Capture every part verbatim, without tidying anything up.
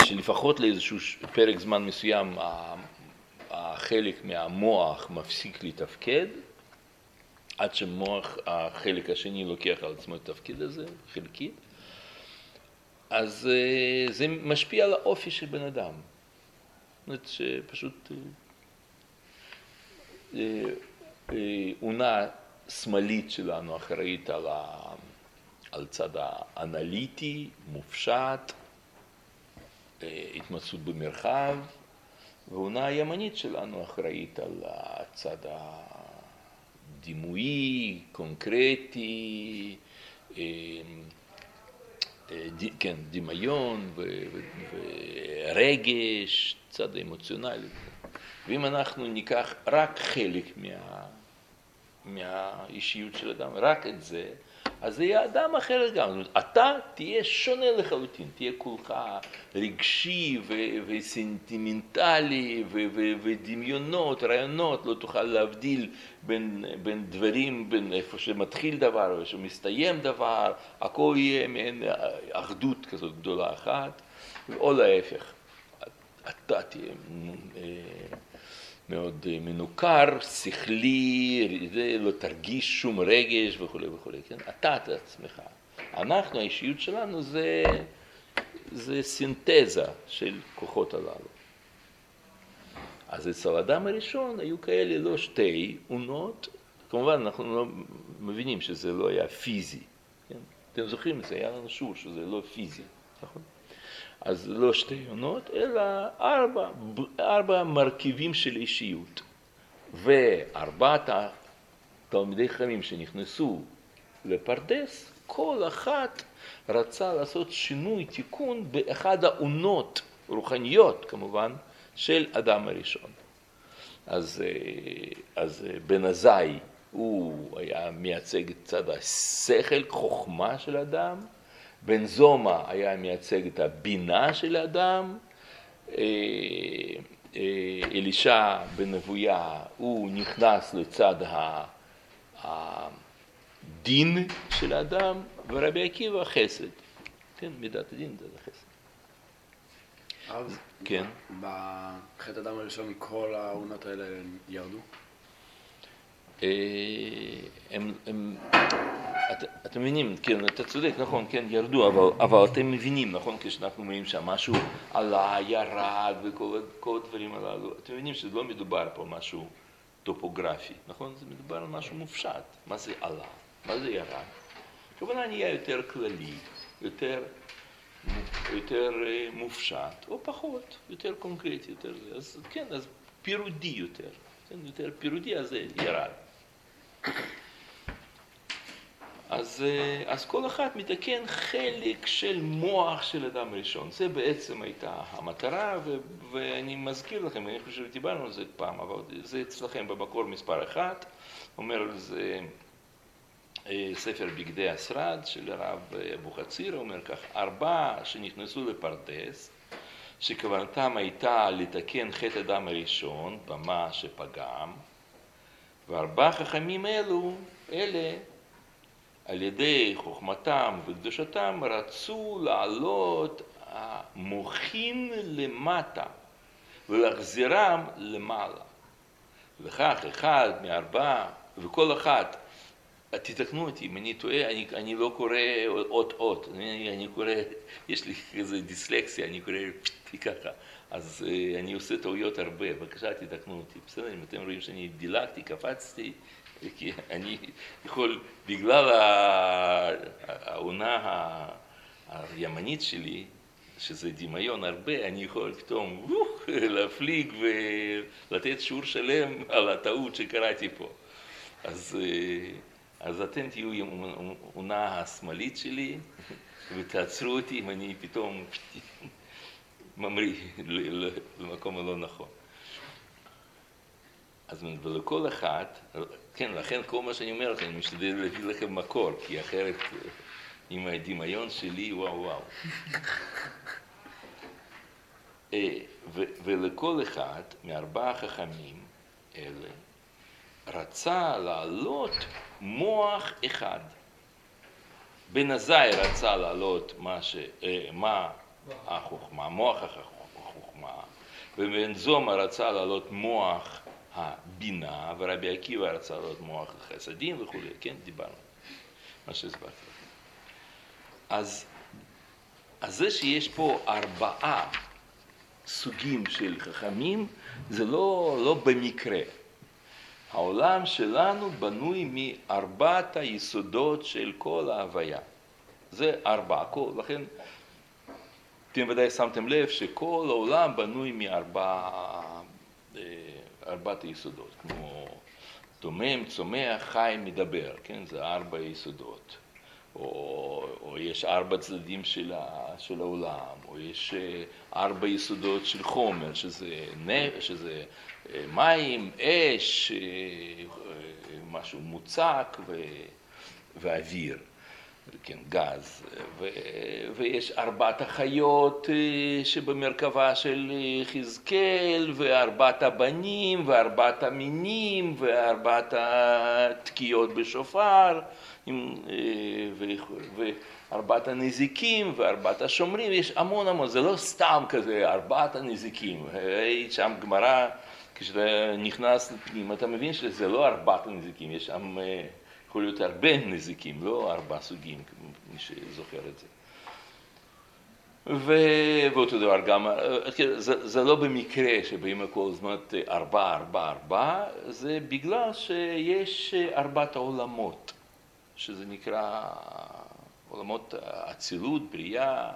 שלפחות לאיזשהו פרק זמן מסוים החלק מהמוח מפסיק לתפקד, עד שמוח החלק השני לוקח על עצמו את התפקיד הזה, חלקית, אז זה משפיע על האופי של בן אדם. זאת אומרת שפשוט אונה שמאלית שלנו אחראית על, ה... על צד האנליטי, מופשט, התמצאות במרחב, ואונה הימנית שלנו אחראית על הצד הדימויי, קונקרטי, כן, דמיון ורגש, צד האמוציונלי. ואם אנחנו ניקח רק חלק מה, מהאישיות של אדם, רק את זה, אז זה יהיה אדם אחר גם. זאת אומרת, אתה תהיה שונה לחלוטין, תהיה כולך רגשי ו- וסנטימנטלי ו- ו- ודמיונות, רעיונות, לא תוכל להבדיל בין, בין דברים, בין איפה שמתחיל דבר או שמסתיים דבר, הכל יהיה מעין אחדות כזאת גדולה אחת, או להפך, אתה תהיה מאוד מנוכר, שכלי, לא תרגיש שום רגש וכו' וכו', כן? אתה את עצמך. אנחנו, האישיות שלנו זה, זה סינתזה של כוחות הללו. אז אצל האדם הראשון היו כאלה לא שתי אונות, כמובן אנחנו לא מבינים שזה לא היה פיזי, כן? אתם זוכרים את זה, היה לנו שור שזה לא פיזי, נכון? אז לא שתי עונות, אלא ארבע, ארבע מרכיבים של אישיות. וארבעת התלמידי חכמים שנכנסו לפרדס, כל אחת רצה לעשות שינוי, תיקון, באחד העונות רוחניות, כמובן, של אדם הראשון. אז, אז בן עזאי, הוא היה מייצג את צד השכל, חוכמה של אדם, בן זומא היה מייצג את הבינה של האדם, אלישע בן אבויה הוא נכנס לצד הדין של האדם, ורבי עקיבא חסד, כן, מידת הדין זה החסד. אז כן. בחטא אדם הראשון מכל העונות האלה ירדו? הם, הם, את, אתם מבינים, כן, אתה צודק, נכון, כן, ירדו, אבל, אבל אתם מבינים, נכון, כשאנחנו אומרים שמשהו עלה, ירד וכל כל הדברים הללו, אתם מבינים שזה לא מדובר פה משהו טופוגרפי, נכון? זה מדובר על משהו מופשט. מה זה עלה? מה זה ירד? כמובן נהיה יותר כללי, יותר, יותר מופשט, או פחות, יותר קונקרטי, יותר, אז כן, אז פירודי יותר, כן, יותר פירודי, אז זה ירד. אז, אז כל אחת מתקן חלק של מוח של אדם ראשון. זה בעצם הייתה המטרה, ו, ואני מזכיר לכם, אני חושב שדיברנו על זה פעם, אבל זה אצלכם במקור מספר אחת, אומר על זה ספר בגדי השרד של הרב אבוחצירא, אומר כך, ארבע שנכנסו לפרדס, שכוונתם הייתה לתקן חטא אדם הראשון, במה שפגם, וארבע חכמים אלו, אלה, על ידי חוכמתם וקדושתם, רצו לעלות המוחין למטה ולהחזירם למעלה. וכך אחד מארבע, וכל אחת, תתקנו אותי, אם אני טועה, אני, אני לא קורא אות אות, אני, אני קורא, יש לי איזה דיסלקסיה, אני קורא ככה, אז אני עושה טעויות הרבה, בבקשה תתקנו אותי, בסדר, אם אתם רואים שאני דילגתי, קפצתי, כי אני יכול, בגלל העונה הימנית שלי, שזה דמיון הרבה, אני יכול פתאום להפליג ולתת שיעור שלם על הטעות שקראתי פה. אז, אז אתם תהיו עם העונה השמאלית שלי, ותעצרו אותי אם אני פתאום ממריא למקום הלא נכון. אז ולכל אחת, כן, לכן כל מה שאני אומר לכם, אני משתדל להביא לכם מקור, כי אחרת עם הדמיון שלי, וואו וואו. ולכל אחד מארבעה חכמים אלה, רצה לעלות מוח אחד. בן עזאי רצה לעלות מה, ש, מה החוכמה, מוח החוכמה. ובן זומא רצה לעלות מוח הבינה, ורבי עקיבא רצה לעלות מוח החסדים וכו', כן, דיברנו, מה שהסברתי. אז, אז זה שיש פה ארבעה סוגים של חכמים, זה לא, לא במקרה. העולם שלנו בנוי מארבעת היסודות של כל ההוויה. זה ארבע, כל, לכן אתם ודאי שמתם לב שכל העולם בנוי מארבע, ארבעת היסודות, כמו דומם, צומח, חי, מדבר, כן? זה ארבע יסודות. או, או יש ארבע צדדים של, ה, של העולם, או יש ארבע יסודות של חומר, שזה, שזה מים, אש, משהו מוצק ו, ואוויר, כן, גז, ו, ויש ארבעת החיות שבמרכבה של חזקאל, וארבעת הבנים, וארבעת המינים, וארבעת התקיעות בשופר, וארבעת הנזיקים וארבעת השומרים, יש המון המון, זה לא סתם כזה, ארבעת הנזיקים. שם גמרא, כשאתה נכנס לפנים, אתה מבין שזה לא ארבעת הנזיקים, יש שם, יכול להיות הרבה נזיקים, לא ארבע סוגים, מי שזוכר את זה. ואותו דבר גם, זה, זה לא במקרה שבאים כל זמן ארבע, ארבע, ארבע, זה בגלל שיש ארבעת העולמות. שזה נקרא עולמות אצילות, בריאה,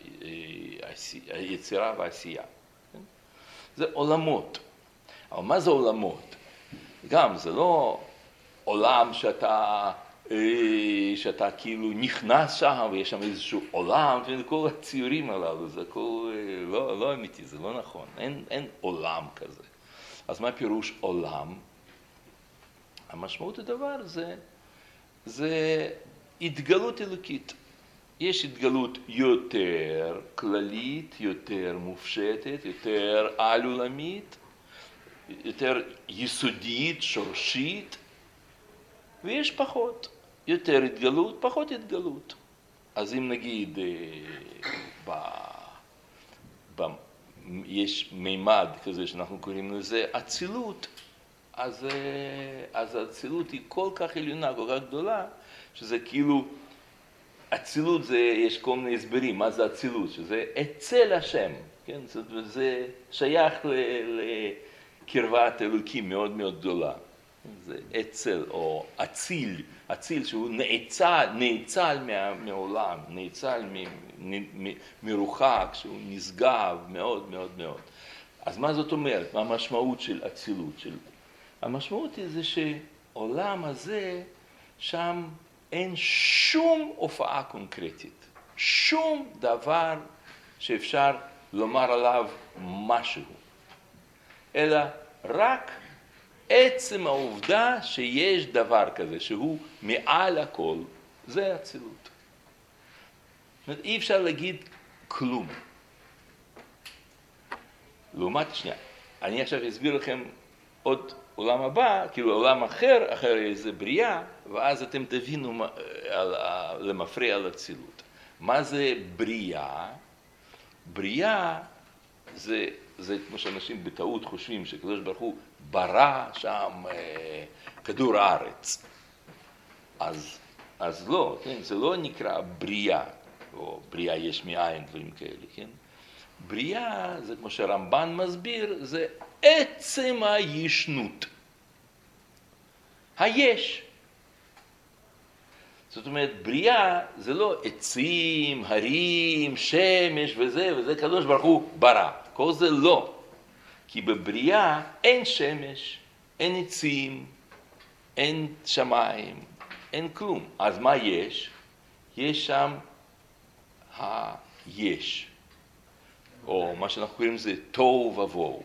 יצירה ועשייה. זה עולמות. אבל מה זה עולמות? גם זה לא עולם שאתה, שאתה כאילו נכנס שם ויש שם איזשהו עולם, כל הציורים הללו, זה הכל לא, לא אמיתי, זה לא נכון. אין, אין עולם כזה. אז מה פירוש עולם? המשמעות הדבר זה זה התגלות אלוקית. יש התגלות יותר כללית, יותר מופשטת, יותר על-עולמית, יותר יסודית, שורשית, ויש פחות. יותר התגלות, פחות התגלות. אז אם נגיד, ב... ב... יש מימד כזה שאנחנו קוראים לזה אצילות, אז, אז האצילות היא כל כך עליונה, כל כך גדולה, שזה כאילו, אצילות זה, יש כל מיני הסברים, מה זה אצילות? שזה אצל השם, כן? זה, זה שייך לקרבת אלוקים מאוד מאוד גדולה. זה אצל או אציל, אציל שהוא נאצל, נאצל מה, מהעולם, נאצל מ, מ, מ, מרוחק, שהוא נשגב מאוד מאוד מאוד. אז מה זאת אומרת? מה המשמעות של אצילות? של... המשמעות היא זה שעולם הזה, שם אין שום הופעה קונקרטית, שום דבר שאפשר לומר עליו משהו, אלא רק עצם העובדה שיש דבר כזה, שהוא מעל הכל, זה אצילות. זאת אומרת, אי אפשר להגיד כלום. לעומת, שנייה, אני עכשיו אסביר לכם עוד עולם הבא, כאילו עולם אחר, אחר איזה בריאה, ואז אתם תבינו על, על, למפרע על אצילות. מה זה בריאה? בריאה זה, זה כמו שאנשים בטעות חושבים שקדוש ברוך הוא ברא שם אה, כדור הארץ. אז, אז לא, כן? זה לא נקרא בריאה, או בריאה יש מאין, דברים כאלה, כן? בריאה זה כמו שהרמב"ן מסביר, זה עצם הישנות. היש. זאת אומרת, בריאה זה לא עצים, הרים, שמש וזה, וזה קדוש ברוך הוא ברא. כל זה לא. כי בבריאה אין שמש, אין עצים, אין שמיים, אין כלום. אז מה יש? יש שם היש. או מה שאנחנו קוראים לזה תוהו ובוהו.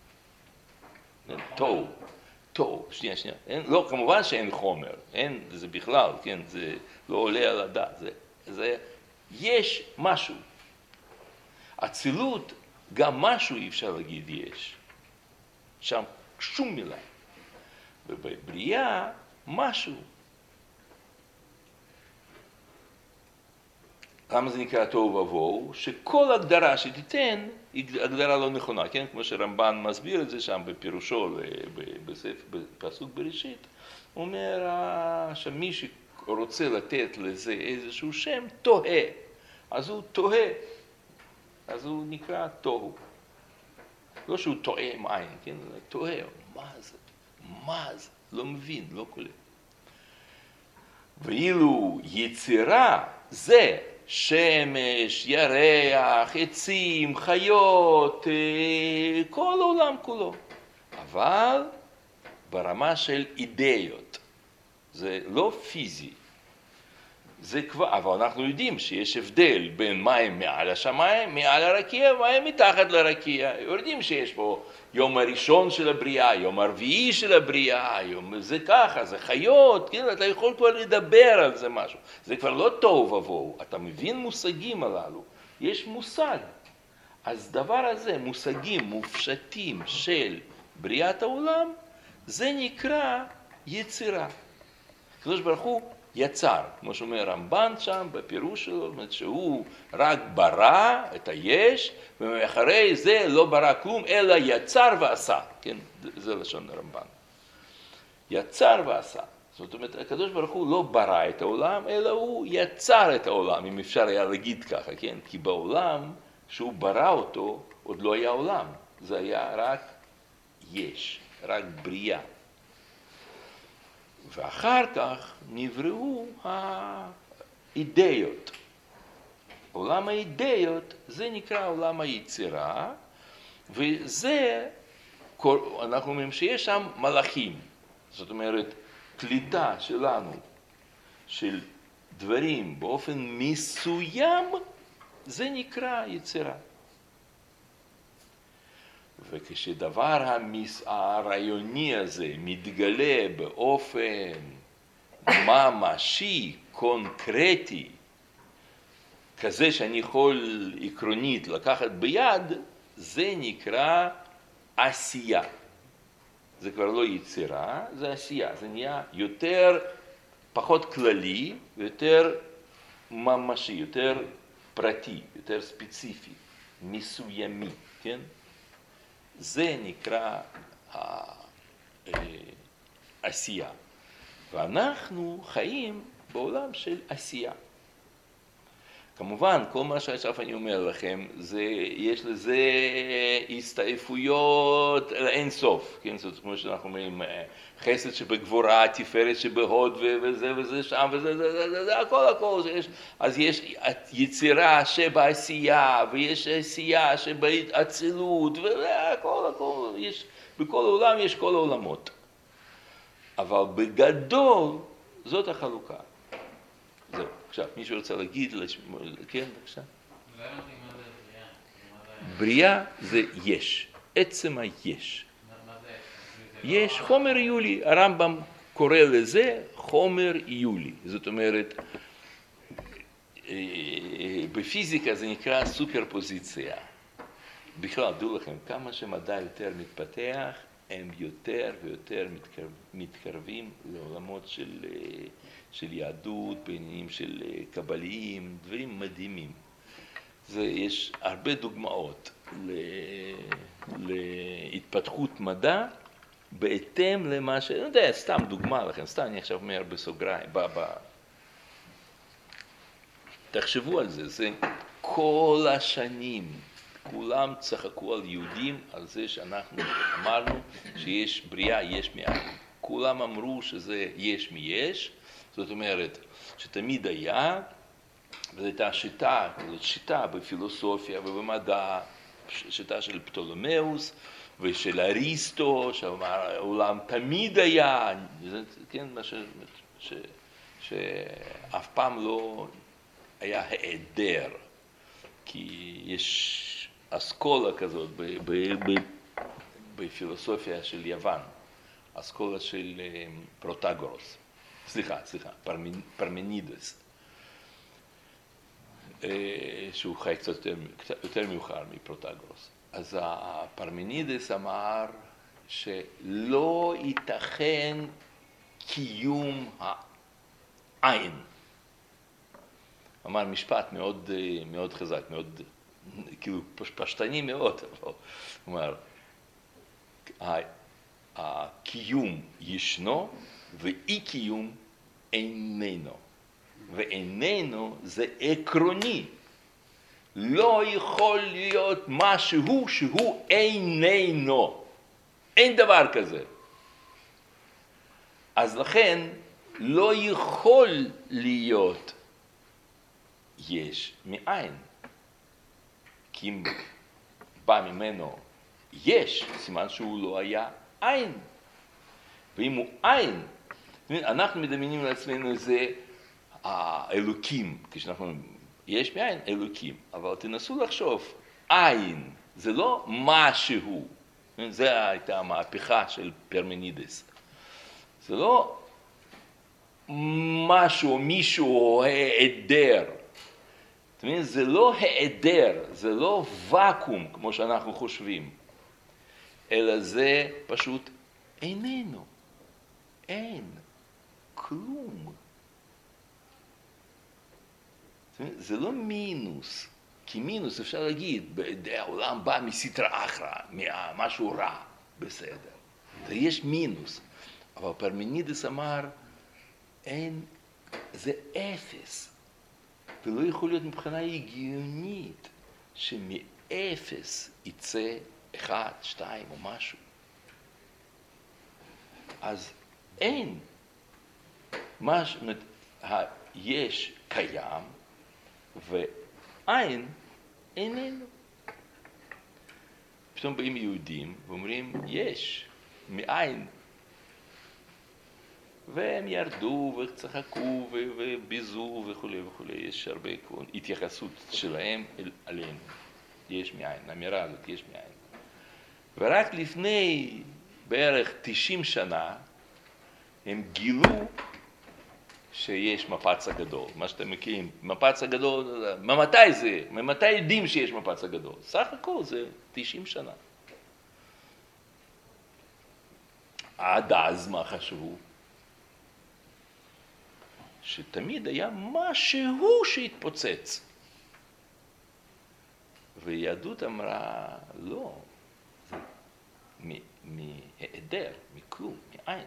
תוהו, תוהו, שנייה, שנייה. אין, לא, כמובן שאין חומר, אין, זה בכלל, כן, זה לא עולה על הדעת, זה, זה, יש משהו. אצילות, גם משהו אי אפשר להגיד יש. שם שום מילה. ובבריאה, משהו. למה זה נקרא תוהו ובוהו? שכל הגדרה שתיתן היא הגדרה לא נכונה, כן? כמו שרמב"ן מסביר את זה שם בפירושו בפסוק בראשית, הוא אומר שמי שרוצה לתת לזה איזשהו שם, תוהה. אז הוא תוהה, אז הוא נקרא תוהו. לא שהוא טועה עם עין, כן? הוא תוהה, מה זה? מה זה? לא מבין, לא קולט. ואילו יצירה זה שמש, ירח, עצים, חיות, כל העולם כולו. אבל ברמה של אידאיות. זה לא פיזי. זה כבר, אבל אנחנו יודעים שיש הבדל בין מים מעל השמיים, מעל הרקיע, ומים מתחת לרקיע. יודעים שיש פה יום הראשון של הבריאה, יום הרביעי של הבריאה, יום זה ככה, זה חיות, כן? אתה יכול כבר לדבר על זה משהו. זה כבר לא תוהו ובוהו, אתה מבין מושגים הללו. יש מושג. אז דבר הזה, מושגים מופשטים של בריאת העולם, זה נקרא יצירה. הקדוש ברוך הוא יצר, כמו שאומר רמב"ן שם בפירוש שלו, זאת אומרת שהוא רק ברא את היש, ומאחרי זה לא ברא כלום, אלא יצר ועשה, כן, זה לשון רמב"ן. יצר ועשה, זאת אומרת הקדוש ברוך הוא לא ברא את העולם, אלא הוא יצר את העולם, אם אפשר היה להגיד ככה, כן, כי בעולם שהוא ברא אותו, עוד לא היה עולם, זה היה רק יש, רק בריאה. ואחר כך נבראו האידאיות. עולם האידאיות זה נקרא עולם היצירה, וזה, אנחנו אומרים שיש שם מלאכים. זאת אומרת, קליטה שלנו, של דברים באופן מסוים, זה נקרא יצירה. וכשדבר המס... הרעיוני הזה מתגלה באופן ממשי, קונקרטי, כזה שאני יכול עקרונית לקחת ביד, זה נקרא עשייה. זה כבר לא יצירה, זה עשייה. זה נהיה יותר, פחות כללי, יותר ממשי, יותר פרטי, יותר ספציפי, מסוימי, כן? זה נקרא העשייה. ואנחנו חיים בעולם של עשייה. כמובן, כל מה שעכשיו אני אומר לכם, זה, יש לזה הסתעפויות אין סוף. כן? זאת כמו שאנחנו אומרים, חסד שבגבורה, תפארת שבהוד, וזה וזה שם, וזה, זה, זה, זה, זה, הכל, הכל. יש, אז יש יצירה שבעשייה, ויש עשייה שבאצילות, והכל, הכל. יש, בכל העולם יש כל העולמות. אבל בגדול, זאת החלוקה. זהו. עכשיו, מישהו רוצה להגיד, כן, בבקשה. בריאה זה יש, עצם היש. יש חומר יולי, הרמב"ם קורא לזה חומר יולי. זאת אומרת, בפיזיקה זה נקרא סופרפוזיציה. בכלל, דעו לכם, כמה שמדע יותר מתפתח, הם יותר ויותר מתקרבים לעולמות של... של יהדות, בעניינים של קבליים, דברים מדהימים. זה, יש הרבה דוגמאות ל, להתפתחות מדע, בהתאם למה ש... אני יודע, סתם דוגמה לכם, סתם אני עכשיו אומר בסוגריים, ב, ב... תחשבו על זה, זה כל השנים, כולם צחקו על יהודים, על זה שאנחנו אמרנו שיש בריאה, יש מאין. כולם אמרו שזה יש מיש, זאת אומרת, שתמיד היה, וזו הייתה שיטה, זאת שיטה בפילוסופיה ובמדע, שיטה של פטולומאוס ושל אריסטו, שאמר, העולם תמיד היה, זה, כן, מה ש, ש, שאף פעם לא היה היעדר, כי יש אסכולה כזאת ב, ב, ב, בפילוסופיה של יוון, אסכולה של פרוטגורוס. סליחה, סליחה, פרמנידס, שהוא חי קצת יותר, יותר מאוחר מפרוטגורוס. אז הפרמנידס אמר שלא ייתכן קיום העין. אמר משפט מאוד, מאוד חזק, מאוד, כאילו פשטני מאוד, אבל הוא אמר, הקיום ישנו ואי קיום איננו, ואיננו זה עקרוני. לא יכול להיות משהו שהוא איננו. אין דבר כזה. אז לכן לא יכול להיות יש מאין. כי אם בא ממנו יש, סימן שהוא לא היה אין. ואם הוא אין, אנחנו מדמיינים לעצמנו זה האלוקים, כשאנחנו, יש מאין אלוקים, אבל תנסו לחשוב, אין, זה לא משהו, זה הייתה המהפכה של פרמנידס, זה לא משהו, מישהו או העדר, זה לא העדר, זה לא וקום כמו שאנחנו חושבים, אלא זה פשוט איננו, אין, כלום. זה לא מינוס, כי מינוס אפשר להגיד, העולם בא מסיטרא אחרא, משהו רע, בסדר. זה יש מינוס, אבל פרמנידס אמר, אין, זה אפס, ולא יכול להיות מבחינה הגיונית, שמאפס יצא אחד, שתיים או משהו. אז אין, מש, יש קיים, ואין איננו. פתאום באים יהודים ואומרים, יש, מאין. והם ירדו וצחקו וביזו וכו' וכו'. יש הרבה התייחסות שלהם עלינו. יש מאין, האמירה הזאת, יש מאין. ורק לפני בערך תשעים שנה, הם גילו שיש מפץ הגדול, מה שאתם מכירים, מפץ הגדול, ממתי זה? ממתי יודעים שיש מפץ הגדול? סך הכל זה תשעים שנה. עד אז מה חשבו? שתמיד היה משהו שהתפוצץ. ויהדות אמרה, לא, זה מהיעדר, מכלום, מאין.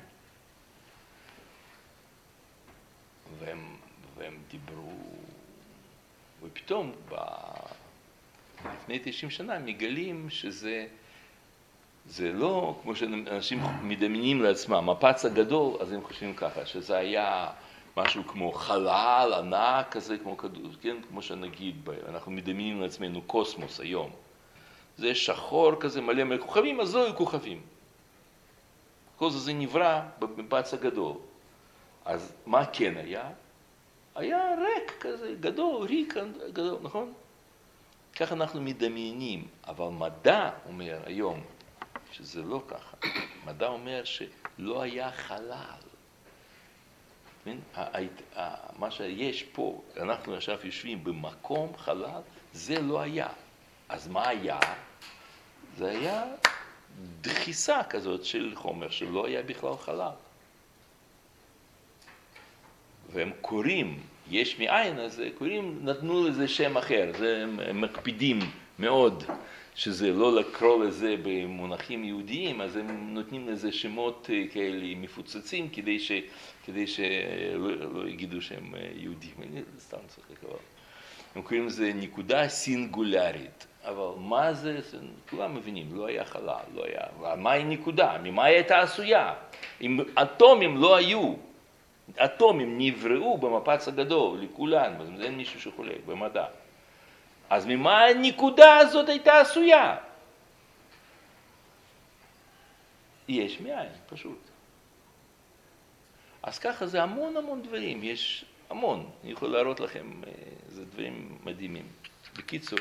והם, והם דיברו, ופתאום ב... לפני תשעים שנה מגלים שזה זה לא כמו שאנשים מדמיינים לעצמם, מפץ הגדול, אז הם חושבים ככה, שזה היה משהו כמו חלל ענק כזה, כמו כדור, כן? כמו שנגיד, אנחנו מדמיינים לעצמנו קוסמוס היום. זה שחור כזה מלא מלא כוכבים, אז לא היו כוכבים. כל זה נברא במפץ הגדול. אז מה כן היה? היה ריק כזה, גדול, ריק גדול, נכון? ככה אנחנו מדמיינים, אבל מדע אומר היום שזה לא ככה. מדע אומר שלא היה חלל. מה שיש פה, אנחנו עכשיו יושבים במקום חלל, זה לא היה. אז מה היה? זה היה דחיסה כזאת של חומר שלא היה בכלל חלל. והם קוראים, יש מאין, אז קוראים, נתנו לזה שם אחר, זה, הם מקפידים מאוד, שזה לא לקרוא לזה במונחים יהודיים, אז הם נותנים לזה שמות כאלה מפוצצים, כדי, ש, כדי שלא לא יגידו שהם יהודים, אני סתם צוחק, אבל הם קוראים לזה נקודה סינגולרית, אבל מה זה, כולם מבינים, לא היה חלל, לא היה, מה היא נקודה, ממה היא הייתה עשויה, אם אטומים לא היו, אטומים נבראו במפץ הגדול לכולן, אז אין מישהו שחולק במדע. אז ממה הנקודה הזאת הייתה עשויה? יש מאין, פשוט. אז ככה זה המון המון דברים, יש המון. אני יכול להראות לכם, זה דברים מדהימים. בקיצור,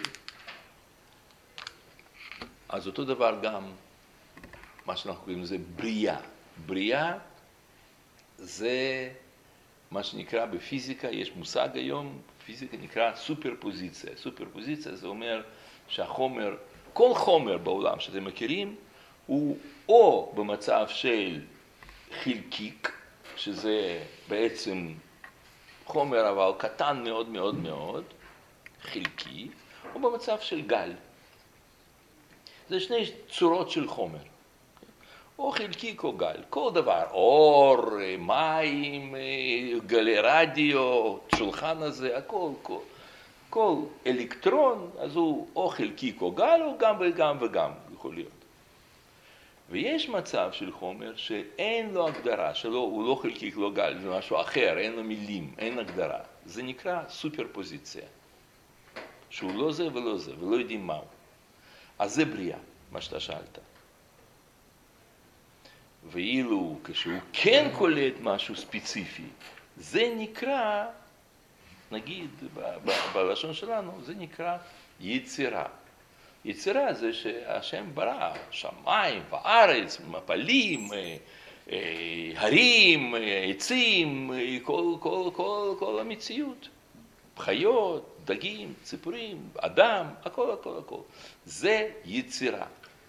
אז אותו דבר גם, מה שאנחנו קוראים לזה בריאה. בריאה זה מה שנקרא בפיזיקה, יש מושג היום, פיזיקה נקרא סופרפוזיציה. סופרפוזיציה זה אומר שהחומר, כל חומר בעולם שאתם מכירים, הוא או במצב של חלקיק, שזה בעצם חומר אבל קטן מאוד מאוד מאוד, חלקי, או במצב של גל. זה שני צורות של חומר. או חלקי או גל, כל דבר, אור, מים, גלי רדיו, שולחן הזה, הכל, כל, כל אלקטרון, אז הוא או חלקי או גל, או גם וגם וגם יכול להיות. ויש מצב של חומר שאין לו הגדרה, שלו, הוא לא חלקי, לא גל, זה משהו אחר, אין לו מילים, אין הגדרה. זה נקרא סופרפוזיציה, שהוא לא זה ולא זה, ולא יודעים מהו. אז זה בריאה, מה שאתה שאלת. ואילו כשהוא כן קולט משהו ספציפי, זה נקרא, נגיד ב- ב- בלשון שלנו, זה נקרא יצירה. יצירה זה שהשם ברא, שמיים וארץ, מפלים, הרים, עצים, כל, כל, כל, כל המציאות. חיות, דגים, ציפורים, אדם, הכל, הכל, הכל. זה יצירה.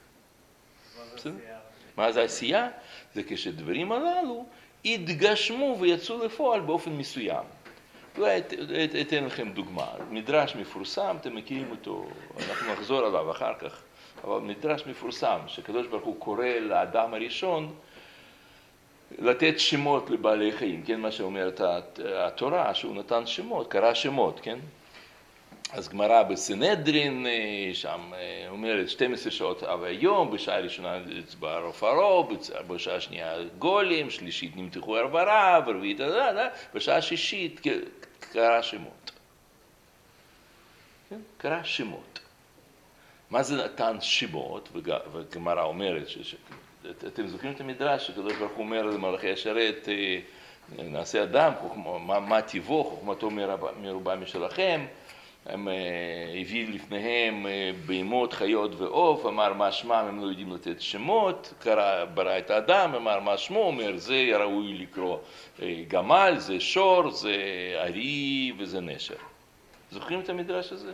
מה זה עשייה? זה כשדברים הללו התגשמו ויצאו לפועל באופן מסוים. אולי אתן לכם דוגמה. מדרש מפורסם, אתם מכירים אותו, אנחנו נחזור עליו אחר כך, אבל מדרש מפורסם, שקדוש ברוך הוא קורא לאדם הראשון לתת שמות לבעלי חיים, כן? מה שאומרת התורה, שהוא נתן שמות, קרא שמות, כן? אז גמרא בסנהדרין, שם אומרת שתים עשרה שעות אב היום, בשעה ראשונה אצבע עפרו, בשעה שנייה גולים, שלישית נמתחו ערבריו, רביעית, בשעה שישית קרא שמות. קרא שמות. מה זה נתן שמות? וגמרא אומרת, אתם זוכרים את המדרש, שקדוש ברוך הוא אומר למלאכי השרת, נעשה אדם, מה טיבו, חוכמתו מרובה משלכם, הם הביא לפניהם בהמות, חיות ועוף, אמר מה שמם, הם לא יודעים לתת שמות, קרא, ברא את האדם, אמר מה שמו, אומר זה ראוי לקרוא גמל, זה שור, זה ארי וזה נשר. זוכרים את המדרש הזה?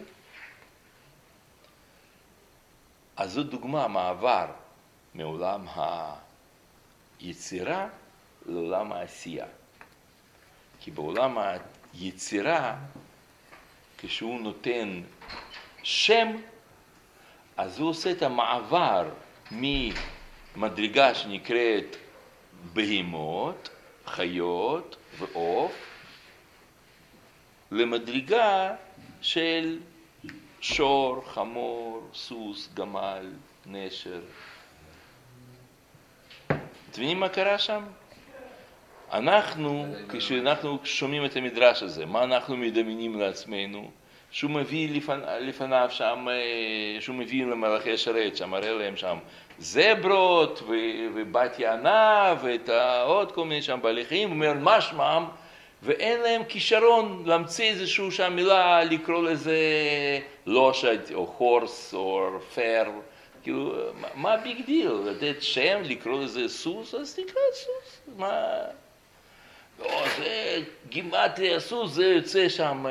אז זו דוגמה, מעבר מעולם היצירה לעולם העשייה. כי בעולם היצירה, כשהוא נותן שם, אז הוא עושה את המעבר ממדרגה שנקראת בהמות, חיות ועוף, למדרגה של שור, חמור, סוס, גמל, נשר. אתם מבינים מה קרה שם? אנחנו, כשאנחנו שומעים את המדרש הזה, מה אנחנו מדמיינים לעצמנו? שהוא מביא לפנ... לפניו שם, שהוא מביא למלאכי השרת, שם מראה להם שם זברות ו... ובת יענה ואת עוד כל מיני שם בעלי חיים, הוא אומר מה שמם, ואין להם כישרון להמציא איזשהו שם מילה, לקרוא לזה לושד או חורס או פר, כאילו, מה ביג דיל? לתת שם, לקרוא לזה סוס, אז תקרא סוס, מה... או, זה גימטריה סוס, זה יוצא שם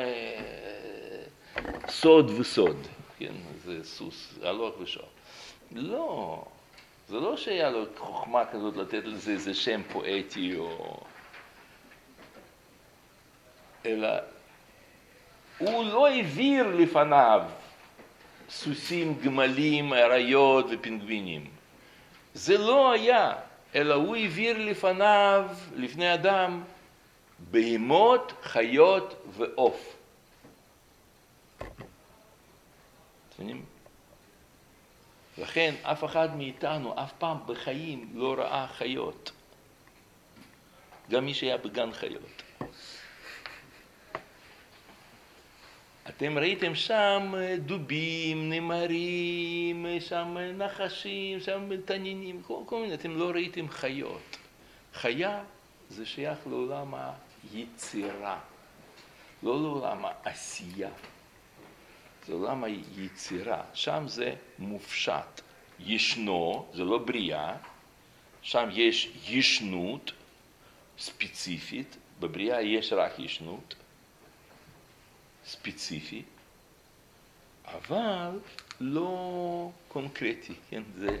סוד וסוד, כן, זה סוס, הלוך ושור. לא, זה לא שהיה לו חוכמה כזאת לתת לזה איזה שם פואטי או... אלא הוא לא העביר לפניו סוסים, גמלים, אריות ופינגווינים. זה לא היה, אלא הוא העביר לפניו, לפני אדם, בהמות, חיות ועוף. תבינים? לכן אף אחד מאיתנו אף פעם בחיים לא ראה חיות. גם מי שהיה בגן חיות. אתם ראיתם שם דובים, נמרים, שם נחשים, שם תנינים, כל, כל מיני, אתם לא ראיתם חיות. חיה זה שייך לעולם היצירה, לא לעולם העשייה. זה עולם היצירה, שם זה מופשט. ישנו, זה לא בריאה, שם יש ישנות ספציפית, בבריאה יש רק ישנות, ספציפי, אבל לא קונקרטי, כן? זה,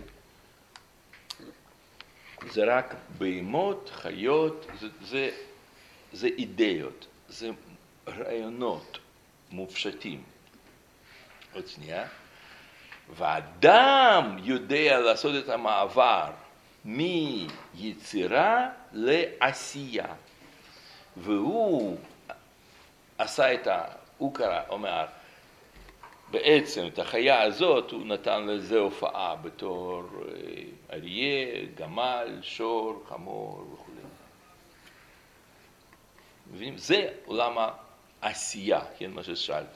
זה רק בהמות, חיות, זה, זה, זה אידאות, זה רעיונות מופשטים. עוד שנייה. ואדם יודע לעשות את המעבר מיצירה לעשייה. והוא עשה את ה... הוא קרא, אומר, בעצם את החיה הזאת הוא נתן לזה הופעה בתור אריה, גמל, שור, חמור וכו'. מבינים? זה עולם העשייה, כן, מה ששאלת.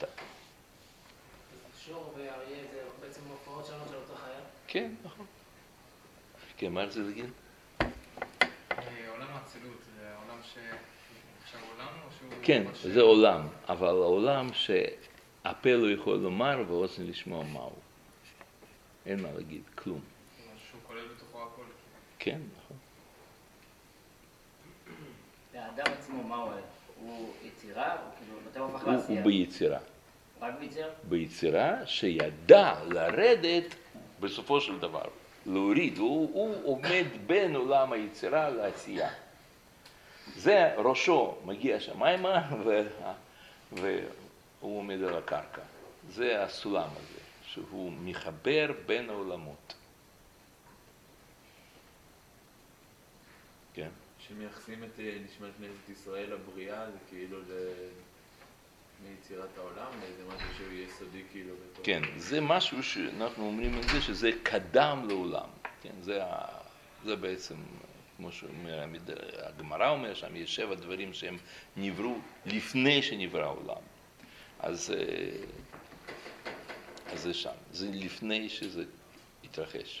שור ואריה זה בעצם הופעות שונות של אותה חיה? כן, נכון. כן, מה רצית להגיד? עולם האצילות, זה עולם ש... עכשיו עולם או שהוא... כן, זה עולם, אבל העולם שהפה לא יכול לומר ואוזן לשמוע מהו. אין מה להגיד, כלום. שהוא כולל בתוכו הכל. כן, נכון. והאדם עצמו, מה הוא? הוא יצירה? או כאילו, מתי הוא הפך הוא, לעשייה? הוא ביצירה. רק ביצירה? ביצירה שידע לרדת בסופו של דבר, להוריד, הוא, הוא עומד בין עולם היצירה לעשייה. זה ראשו מגיע שמיימה והוא עומד על הקרקע. זה הסולם הזה, שהוא מחבר בין העולמות. כן? שמייחסים את נשמת כנסת ישראל לבריאה, זה כאילו מיצירת העולם, זה משהו שהוא יסודי כאילו בתור. כן, זה משהו שאנחנו אומרים את זה, שזה קדם לעולם. כן, זה, זה בעצם, כמו שאומר, הגמרא אומר שם, יש שבע דברים שהם נבראו לפני שנברא העולם. אז, אז זה שם, זה לפני שזה יתרחש.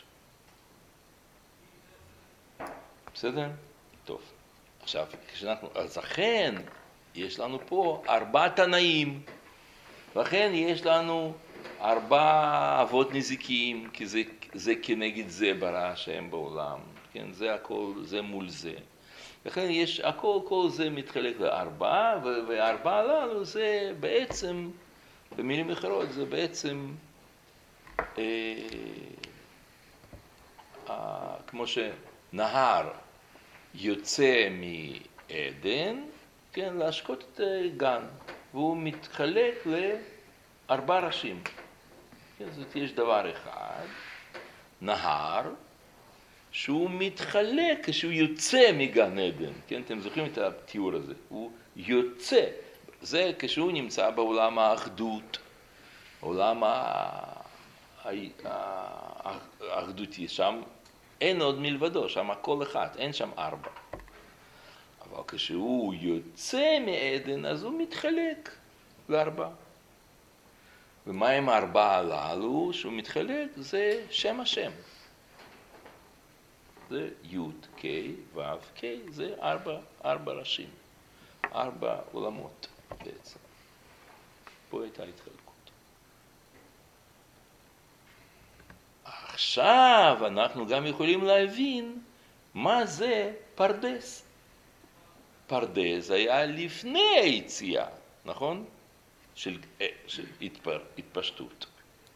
בסדר? טוב. עכשיו, כשאנחנו, אז אכן, יש לנו פה ארבע תנאים, לכן יש לנו ארבע אבות נזיקיים, כי זה, זה כנגד זה ברא השם בעולם, כן? זה הכל, זה מול זה. לכן יש, הכל, כל זה מתחלק לארבע, והארבע הללו זה בעצם, במילים אחרות, זה בעצם, אה, אה, כמו שנהר יוצא מעדן, כן, להשקות את גן, והוא מתחלק לארבע ראשים. כן, זאת יש דבר אחד, נהר, שהוא מתחלק כשהוא יוצא מגן עדן, כן, אתם זוכרים את התיאור הזה, הוא יוצא, זה כשהוא נמצא בעולם האחדות, עולם האחדותי, שם אין עוד מלבדו, שם הכל אחד, אין שם ארבע. אבל כשהוא יוצא מעדן, אז הוא מתחלק לארבע. ומה עם הארבע הללו שהוא מתחלק? זה שם השם. זה י' ק' ו' ק', זה ארבע, ארבע ראשים. ארבע עולמות בעצם. פה הייתה התחלקות. עכשיו אנחנו גם יכולים להבין מה זה פרדס. פרדס היה לפני היציאה, נכון? של, של התפר, התפשטות.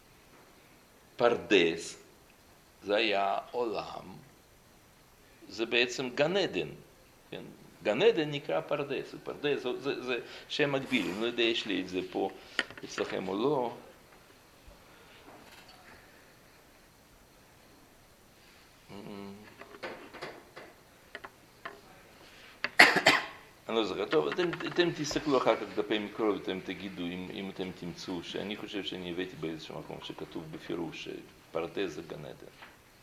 פרדס זה היה עולם, זה בעצם גן עדן. כן? גן עדן נקרא פרדס, פרדס זה, זה, זה שם מקביל, אני לא יודע, יש לי את זה פה אצלכם או לא. אני לא זוכר. טוב, אתם, אתם תסתכלו אחר כך דפי מקרוב, אתם תגידו אם, אם אתם תמצאו, שאני חושב שאני הבאתי באיזשהו מקום שכתוב בפירוש שפרדס זה גן עדן.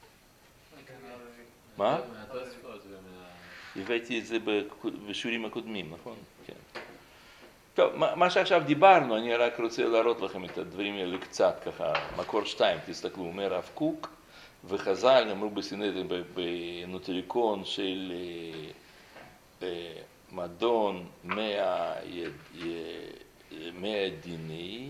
מה? הבאתי את זה בשיעורים הקודמים, נכון? כן. טוב, מה שעכשיו דיברנו, אני רק רוצה להראות לכם את הדברים האלה קצת, ככה, מקור שתיים, תסתכלו, אומר הרב קוק, וחז"ל אמרו בסינדרין, בנוטריקון של מדון מאה דיני,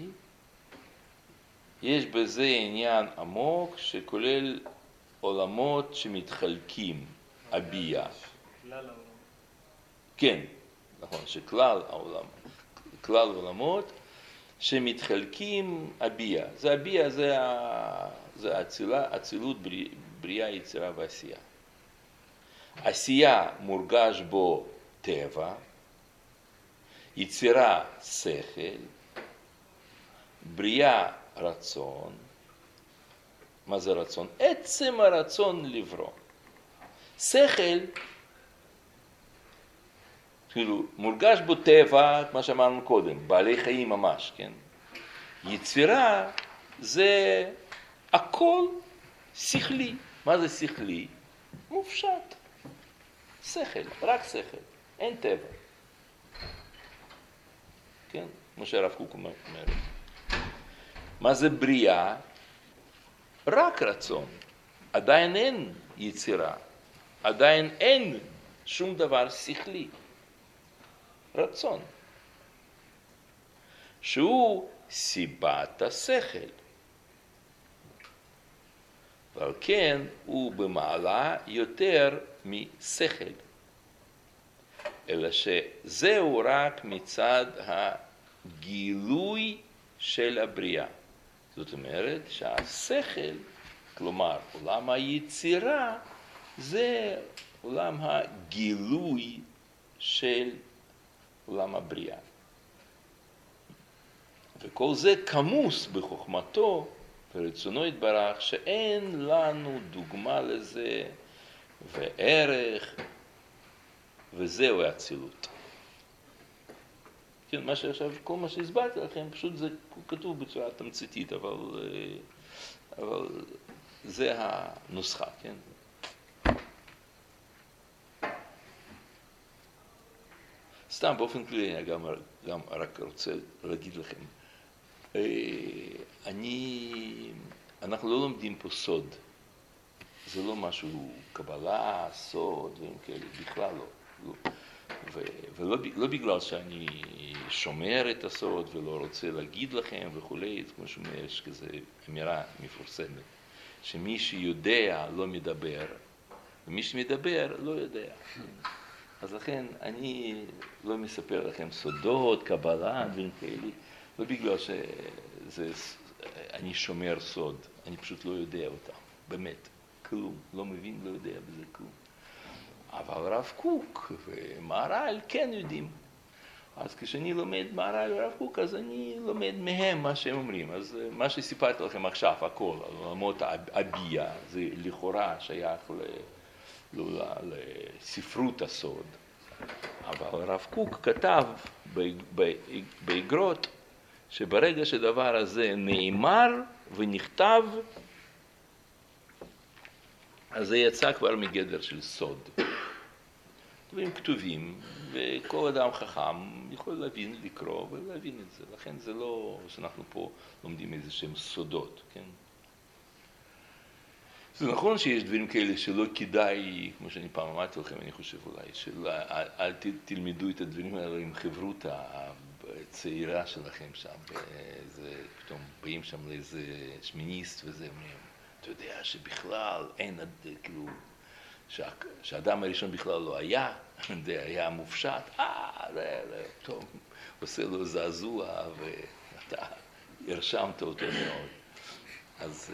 יש בזה עניין עמוק שכולל עולמות שמתחלקים, אביה. כלל העולם. כן, נכון, שכלל העולם, כלל עולמות שמתחלקים אביה. זה אביה, זה, ה... זה אצילה, אצילות, בריאה, יצירה ועשייה. עשייה מורגש בו טבע, יצירה שכל, בריאה רצון. מה זה רצון? עצם הרצון לברוא. שכל, כאילו, מורגש בו טבע, כמו שאמרנו קודם, בעלי חיים ממש, כן? יצירה זה הכל שכלי. מה זה שכלי? מופשט. שכל, רק שכל, אין טבע. כן? כמו שהרב קוק אומר. מה זה בריאה? רק רצון. עדיין אין יצירה. עדיין אין שום דבר שכלי. רצון. שהוא סיבת השכל. ועל כן הוא במעלה יותר משכל. אלא שזהו רק מצד הגילוי של הבריאה. זאת אומרת שהשכל, כלומר עולם היצירה, זה עולם הגילוי של עולם הבריאה. וכל זה כמוס בחוכמתו ורצונו יתברך, שאין לנו דוגמה לזה וערך, וזהו האצילות. כן, מה שעכשיו, כל מה שהסברתי לכם, פשוט זה כתוב בצורה תמציתית, אבל, אבל זה הנוסחה, כן? סתם באופן כללי, אני גם, גם רק רוצה להגיד לכם, אני, אנחנו לא לומדים פה סוד. זה לא משהו קבלה, סוד, דברים כאלה, בכלל לא. לא. ו, ולא לא בגלל שאני שומר את הסוד ולא רוצה להגיד לכם וכולי, כמו שאומר, יש כזו אמירה מפורסמת, שמי שיודע לא מדבר, ומי שמדבר לא יודע. אז לכן אני לא מספר לכם סודות, קבלה, דברים כאלה, לא בגלל שזה, אני שומר סוד, אני פשוט לא יודע אותם, באמת, כלום, לא מבין, לא יודע בזה כלום. אבל רב קוק ומהר"ל כן יודעים. אז כשאני לומד מהר"ל ורב קוק, אז אני לומד מהם מה שהם אומרים. אז מה שסיפרתי לכם עכשיו, הכל, על עולמות הבייה, זה לכאורה שייך ל... לספרות הסוד. אבל הרב קוק כתב באגרות שברגע שדבר הזה נאמר ונכתב, אז זה יצא כבר מגדר של סוד. דברים כתובים, וכל אדם חכם יכול להבין, לקרוא ולהבין את זה. לכן זה לא שאנחנו פה לומדים איזה שהם סודות, כן? זה נכון שיש דברים כאלה שלא כדאי, כמו שאני פעם אמרתי לכם, אני חושב אולי, שלא, אל, אל תלמדו את הדברים האלה עם חברותה הצעירה שלכם שם, זה, פתאום באים שם לאיזה שמיניסט וזה, אומרים, אתה יודע שבכלל אין, כאילו, שה, שהאדם הראשון בכלל לא היה, זה היה מופשט, אה, זה, זה, פתאום עושה לו זעזוע ואתה הרשמת אותו מאוד. אז...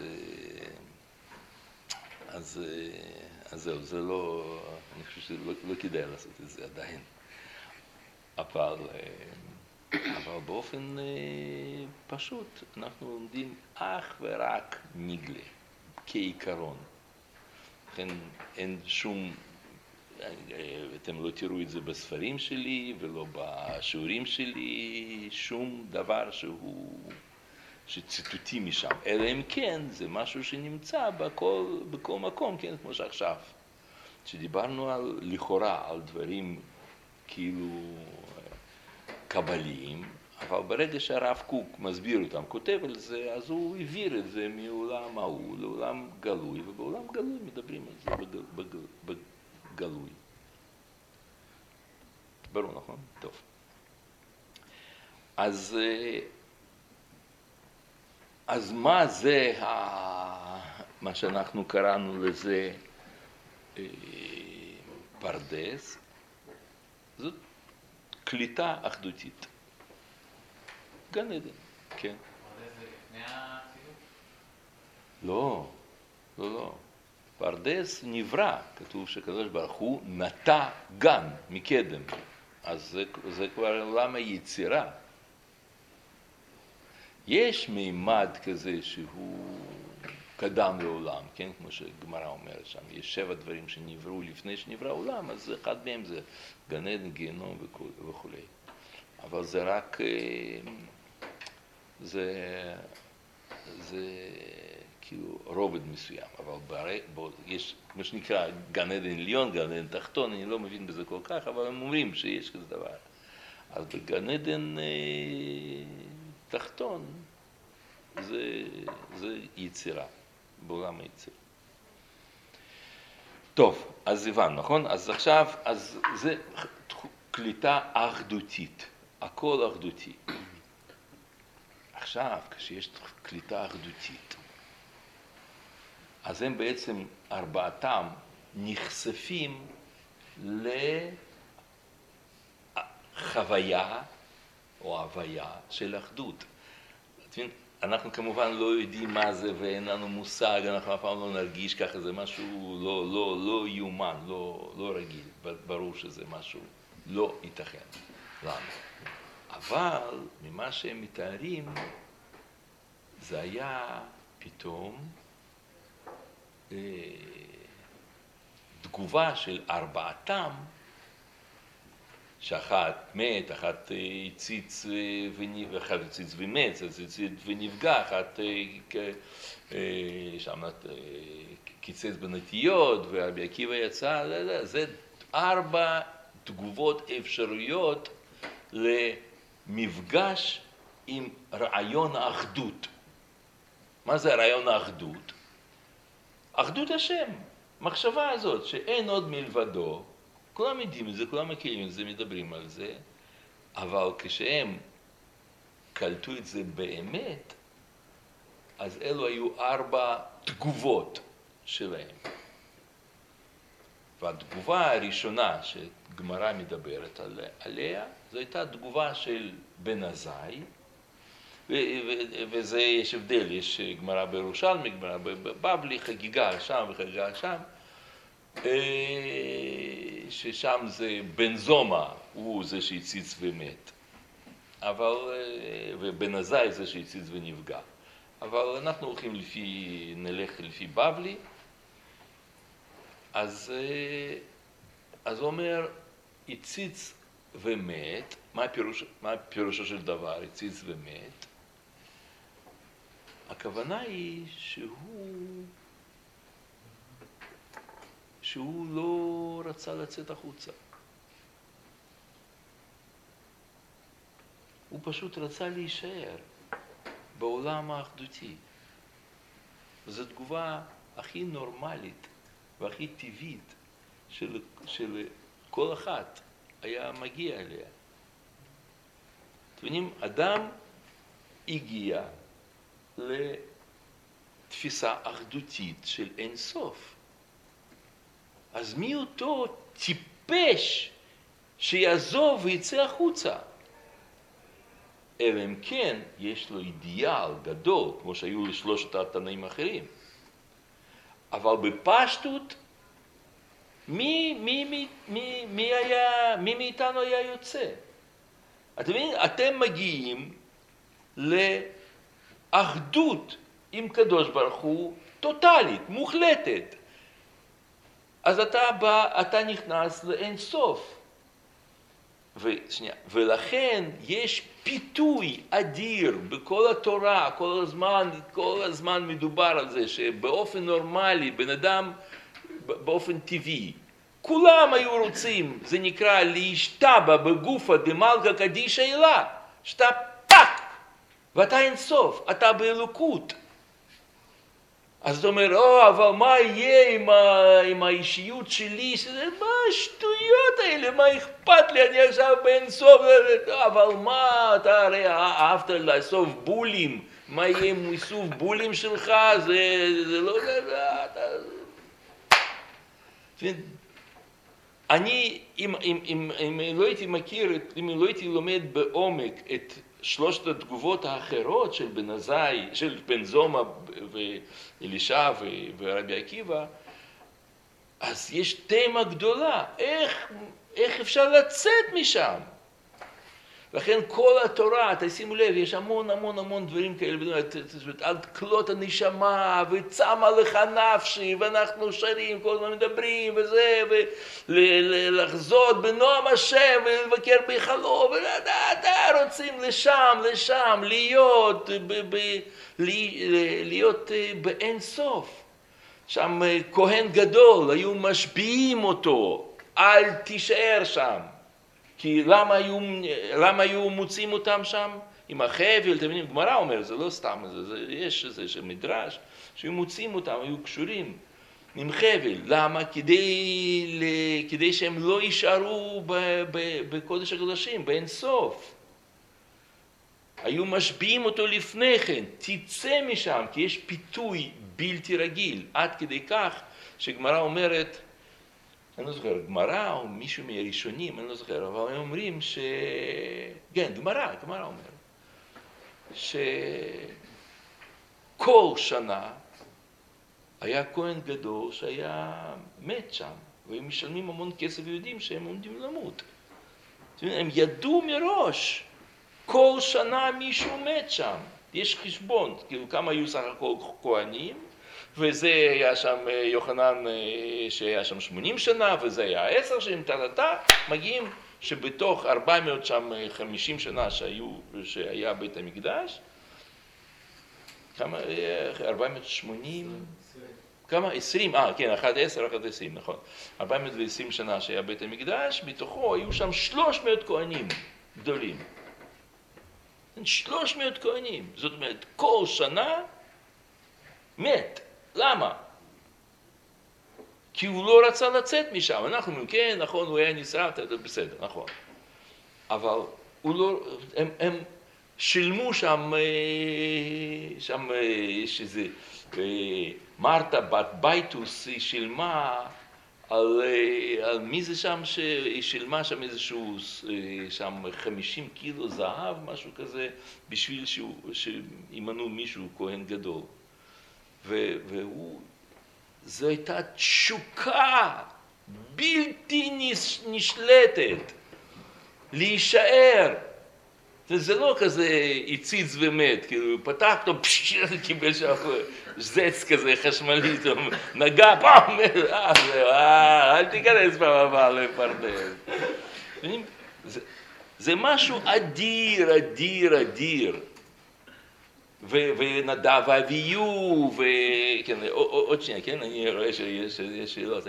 אז, אז זהו, זה לא, אני חושב שלא לא כדאי לעשות את זה עדיין. אבל, אבל באופן פשוט אנחנו לומדים אך ורק נגלה, כעיקרון. לכן אין שום, אתם לא תראו את זה בספרים שלי ולא בשיעורים שלי, שום דבר שהוא... שציטוטים משם, אלא אם כן זה משהו שנמצא בכל, בכל מקום, כן, כמו שעכשיו. שדיברנו על לכאורה, על דברים כאילו קבליים, אבל ברגע שהרב קוק מסביר אותם, כותב על זה, אז הוא העביר את זה מעולם ההוא לעולם גלוי, ובעולם גלוי מדברים על זה בגל, בגל, בגלוי. ברור, נכון? טוב. אז... אז מה זה, מה שאנחנו קראנו לזה פרדס? זאת קליטה אחדותית. גן עדן, כן. פרדס זה לפני הצילות? לא, לא, לא. פרדס נברא, כתוב שקדוש ברוך הוא נטע גן מקדם. אז זה, זה כבר עולם היצירה. יש מימד כזה שהוא קדם לעולם, כן? כמו שגמרא אומרת שם, יש שבע דברים שנבראו לפני שנברא העולם, אז אחד מהם זה גן עדן, גיהנום וכו'. אבל זה רק, זה, זה כאילו רובד מסוים, אבל ברי, בו, יש מה שנקרא גן עדן עליון, גן עדן תחתון, אני לא מבין בזה כל כך, אבל הם אומרים שיש כזה דבר. אז בגן עדן אה, תחתון זה, זה יצירה, בעולם היצירה. טוב, אז הבנו, נכון? אז עכשיו, אז זה קליטה אחדותית, הכל אחדותי. עכשיו, כשיש קליטה אחדותית, אז הם בעצם ארבעתם נחשפים לחוויה או הוויה של אחדות. אנחנו כמובן לא יודעים מה זה ואין לנו מושג, אנחנו אף פעם לא נרגיש ככה, זה משהו לא, לא, לא יומן, לא, לא רגיל, ברור שזה משהו לא ייתכן לנו. אבל ממה שהם מתארים, זה היה פתאום אה, תגובה של ארבעתם, שאחת מת, אחת הציץ ונפגע, אחת הציץ ומת, אחת הציץ ונפגע, אחת שם קיצץ בנטיות, ורבי עקיבא יצא, זה ארבע תגובות אפשריות למפגש עם רעיון האחדות. מה זה רעיון האחדות? אחדות השם, מחשבה הזאת שאין עוד מלבדו, כולם יודעים את זה, כולם מכירים את זה, מדברים על זה, אבל כשהם קלטו את זה באמת, אז אלו היו ארבע תגובות שלהם. והתגובה הראשונה שגמרא מדברת עליה, זו הייתה תגובה של בן עזאי, וזה יש הבדל, יש גמרא בירושלמי, גמרא בבבלי, חגיגה שם וחגיגה שם, ששם זה בן זומא, הוא זה שהציץ ומת, אבל, ובן עזאי זה שהציץ ונפגע. אבל אנחנו הולכים לפי, נלך לפי בבלי, אז, אז הוא אומר, הציץ ומת, מה פירוש, מה פירושו של דבר, הציץ ומת? הכוונה היא שהוא, שהוא לא רצה לצאת החוצה. הוא פשוט רצה להישאר בעולם האחדותי. וזו תגובה הכי נורמלית והכי טבעית של, של כל אחת היה מגיע אליה. אתם יודעים, אדם הגיע לתפיסה אחדותית של אין סוף. אז מי אותו טיפש שיעזוב ויצא החוצה? אלא אם כן יש לו אידיאל גדול, כמו שהיו לשלושת התנאים האחרים. אבל בפשטות, מי, מי, מי, מי, מי, היה, מי מאיתנו היה יוצא? אתם מבינים? אתם מגיעים לאחדות עם קדוש ברוך הוא טוטלית, מוחלטת. אז אתה בא, אתה נכנס לאין סוף. ושנייה, ולכן יש פיתוי אדיר בכל התורה, כל הזמן, כל הזמן מדובר על זה שבאופן נורמלי, בן אדם באופן טבעי, כולם היו רוצים, זה נקרא להשתבע בגופה דמלכה קדישא אלה, שאתה פאק, ואתה אין סוף, אתה באלוקות. אז אתה אומר, או, אבל מה יהיה עם, ה... עם האישיות שלי? שזה, מה השטויות האלה? מה אכפת לי? אני עכשיו באין סוף. אבל מה, אתה הרי אהבת לאסוף בולים. מה יהיה עם איסוף בולים שלך? זה, זה לא... אתה... אני, אם, אם, אם, אם לא הייתי מכיר, אם לא הייתי לומד בעומק את שלושת התגובות האחרות של בן עזאי, של בן זומא ואלישע ורבי עקיבא, אז יש תמה גדולה, איך, איך אפשר לצאת משם? לכן כל התורה, תשימו לב, יש המון המון המון דברים כאלה, על כלות הנשמה, וצמה לך נפשי, ואנחנו שרים, כל הזמן מדברים, וזה, ולחזות בנועם השם, ולבקר בהיכלו, ואתה רוצים לשם, לשם, להיות, ב, ב, להיות באין סוף. שם כהן גדול, היו משביעים אותו, אל תישאר שם. כי למה היו, למה היו מוצאים אותם שם? עם החבל, אתם מבינים, גמרא אומר, זה לא סתם, זה, זה, יש איזה מדרש, שהיו מוצאים אותם, היו קשורים עם חבל. למה? כדי, כדי שהם לא יישארו ב, ב, בקודש הקודשים, באין סוף. היו משביעים אותו לפני כן, תצא משם, כי יש פיתוי בלתי רגיל, עד כדי כך שגמרא אומרת, אני לא זוכר, גמרא או מישהו מהראשונים, אני לא זוכר, אבל הם אומרים ש... כן, גמרא, גמרא אומר, שכל שנה היה כהן גדול שהיה מת שם, והם משלמים המון כסף ויודעים שהם עומדים למות. הם ידעו מראש, כל שנה מישהו מת שם, יש חשבון, כאילו כמה היו סך הכל כהנים, וזה היה שם יוחנן שהיה שם שמונים שנה, וזה היה עשר שנים, תלתה, מגיעים שבתוך ארבע מאות וחמישים שנה שהיו, שהיה בית המקדש, כמה, ארבע מאות ושמונים, כמה, עשרים, אה, כן, אחת עשר, אחת עשרים, נכון, ארבע מאות ועשרים שנה שהיה בית המקדש, בתוכו היו שם שלוש מאות כהנים גדולים. שלוש מאות כהנים, זאת אומרת, כל שנה מת. למה? כי הוא לא רצה לצאת משם. אנחנו אומרים, כן, נכון, הוא היה נשרף, זה בסדר, נכון. אבל הוא לא, הם, הם שילמו שם, שם שזה, מרתה בת בייטוס, היא שילמה על, על מי זה שם, שהיא שילמה שם איזשהו, שם חמישים קילו זהב, משהו כזה, בשביל שהוא, שימנו מישהו כהן גדול. והוא, זו הייתה תשוקה בלתי נשלטת להישאר. זה לא כזה הציץ ומת, כאילו פתח אותו, פשש, קיבל שם זץ כזה חשמלי, נגע, פעם, אה, זהו, אה, אל תיכנס פעם הבאה לפרדס. זה משהו אדיר, אדיר, אדיר. ונדב ואביהו, וכן, עוד שנייה, כן, אני רואה שיש שאלות,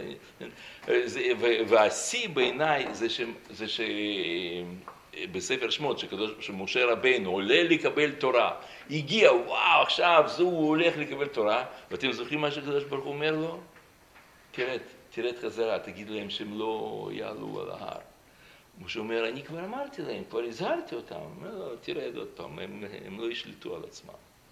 והשיא בעיניי זה שבספר שמות, שמשה רבנו עולה לקבל תורה, הגיע, וואו, עכשיו זו הוא הולך לקבל תורה, ואתם זוכרים מה שקדוש ברוך הוא אומר לו? תרד, תרד חזרה, תגיד להם שהם לא יעלו על ההר. משה אומר, אני כבר אמרתי להם, כבר הזהרתי אותם, לא, תרד עוד פעם, הם, הם לא ישלטו על עצמם.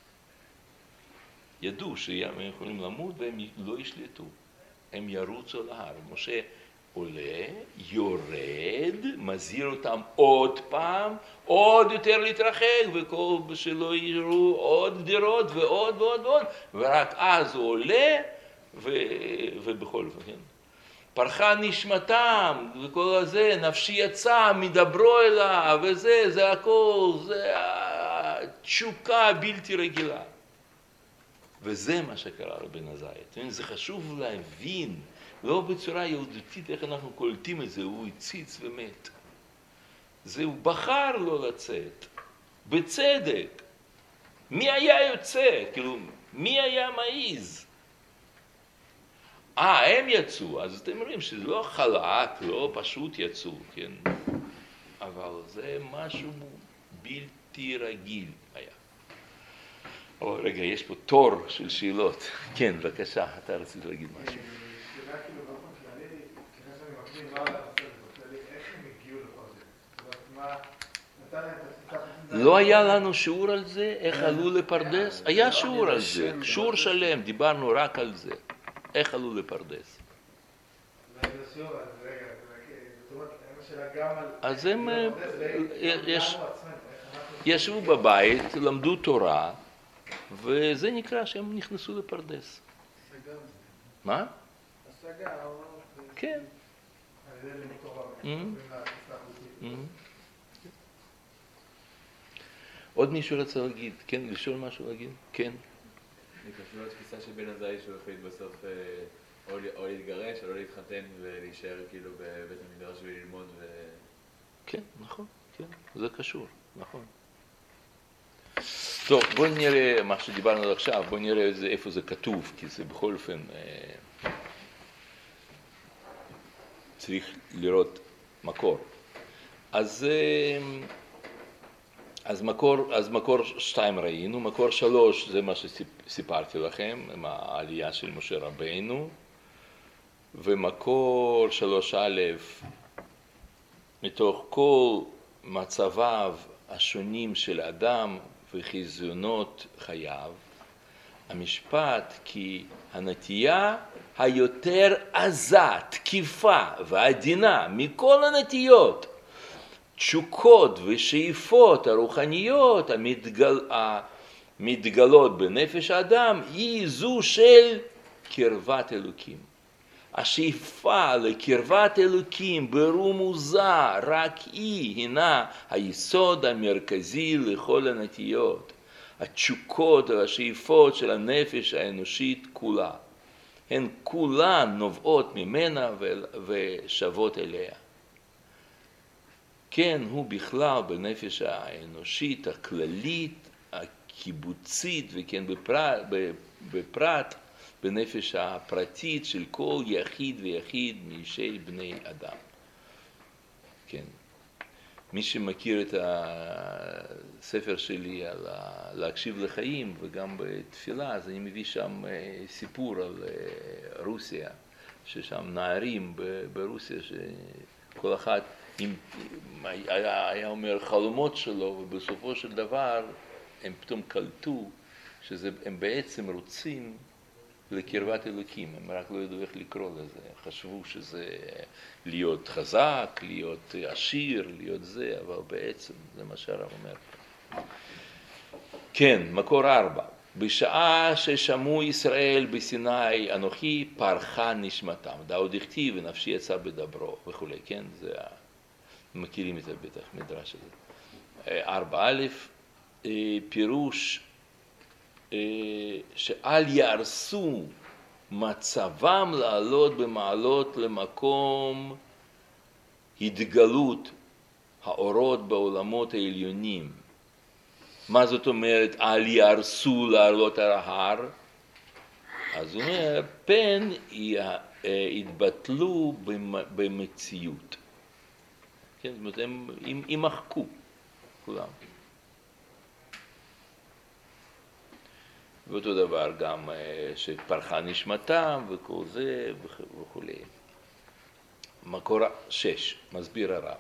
ידעו שהם יכולים למות והם לא ישלטו, הם ירוצו על ההר. משה עולה, יורד, מזהיר אותם עוד פעם, עוד יותר להתרחק, וכל שלא יראו עוד גדרות ועוד ועוד ועוד, ורק אז הוא עולה, ו... ובכל זאת, כן. פרחה נשמתם, וכל הזה, נפשי יצא, מדברו אליו, וזה, זה הכל, זה התשוקה בלתי רגילה. וזה מה שקרה לבן עזאי. זה חשוב להבין, לא בצורה יהודתית איך אנחנו קולטים את זה, הוא הציץ ומת. זה, הוא בחר לא לצאת, בצדק. מי היה יוצא? כאילו, מי היה מעיז? אה, הם יצאו, אז אתם אומרים שזה לא חלק, לא פשוט יצאו, כן? אבל זה משהו בלתי רגיל היה. או, רגע, יש פה תור של שאלות. כן, בבקשה, אתה רצית להגיד משהו. שאלה כאילו באופן כללי, כיוון שאני מקדים מה על הנושא בכללי, איך הם הגיעו לכל זה? זאת אומרת, מה, נתן להם את הסיטה... לא היה לנו שיעור על זה, איך עלו לפרדס? היה שיעור על זה, שיעור שלם, דיברנו רק על זה. איך עלו לפרדס? אז הם ישבו בבית, למדו תורה, וזה נקרא שהם נכנסו לפרדס. מה? השגה, או... כן. על ידי לימוד תורה, Mhm. מתקרבים לתפיסה החוקית. Mhm. עוד מישהו רצה להגיד? כן, לשאול משהו להגיד? כן. זה קשור לתפיסה של בן הזי שהוא החליט בסוף אה, או ל- או להתגרש או לא להתחתן ולהישאר כאילו בבית המדרש וללמוד ו... כן, נכון, כן, זה קשור, נכון. טוב, בואו נראה מה שדיברנו עד עכשיו, בואו נראה איזה, איפה זה כתוב, כי זה בכל אופן אה, צריך לראות מקור. אז, אה, אז, מקור, אז מקור שתיים ראינו, מקור שלוש זה מה שסיפרתי לכם, עם העלייה של משה רבינו, ומקור שלוש א', מתוך כל מצביו השונים של אדם וחזיונות חייו, המשפט כי הנטייה היותר עזה, תקיפה ועדינה מכל הנטיות, תשוקות ושאיפות הרוחניות המתגל... המתגלות בנפש האדם, היא זו של קרבת אלוקים. השאיפה לקרבת אלוקים ברומוזה רק היא הינה היסוד המרכזי לכל הנטיות, התשוקות והשאיפות של הנפש האנושית כולה. הן כולן נובעות ממנה ושבות אליה. כן, הוא בכלל בנפש האנושית הכללית, הקיבוצית, וכן בפרט, בפרט בנפש הפרטית של כל יחיד ויחיד מאישי בני אדם. כן. מי שמכיר את הספר שלי על להקשיב לחיים וגם בתפילה, אז אני מביא שם סיפור על רוסיה, ששם נערים ברוסיה שכל אחד עם, היה, היה אומר חלומות שלו, ובסופו של דבר הם פתאום קלטו שהם בעצם רוצים לקרבת אלוקים, הם רק לא ידעו איך לקרוא לזה, חשבו שזה להיות חזק, להיות עשיר, להיות זה, אבל בעצם זה מה שהרב אומר. כן, מקור ארבע, בשעה ששמעו ישראל בסיני אנוכי פרחה נשמתם, דאו דכתיב ונפשי יצא בדברו וכו', כן, זה, מכירים את זה בטח, מדרש הזה. ארבע א', פירוש שאל יערסו מצבם לעלות במעלות למקום התגלות האורות בעולמות העליונים. מה זאת אומרת אל יערסו לעלות על ההר? אז הוא אומר, פן יתבטלו במציאות. כן, זאת אומרת, הם יימחקו כולם. ואותו דבר גם שפרחה נשמתם וכל זה וכו'. מקור שש, מסביר הרב.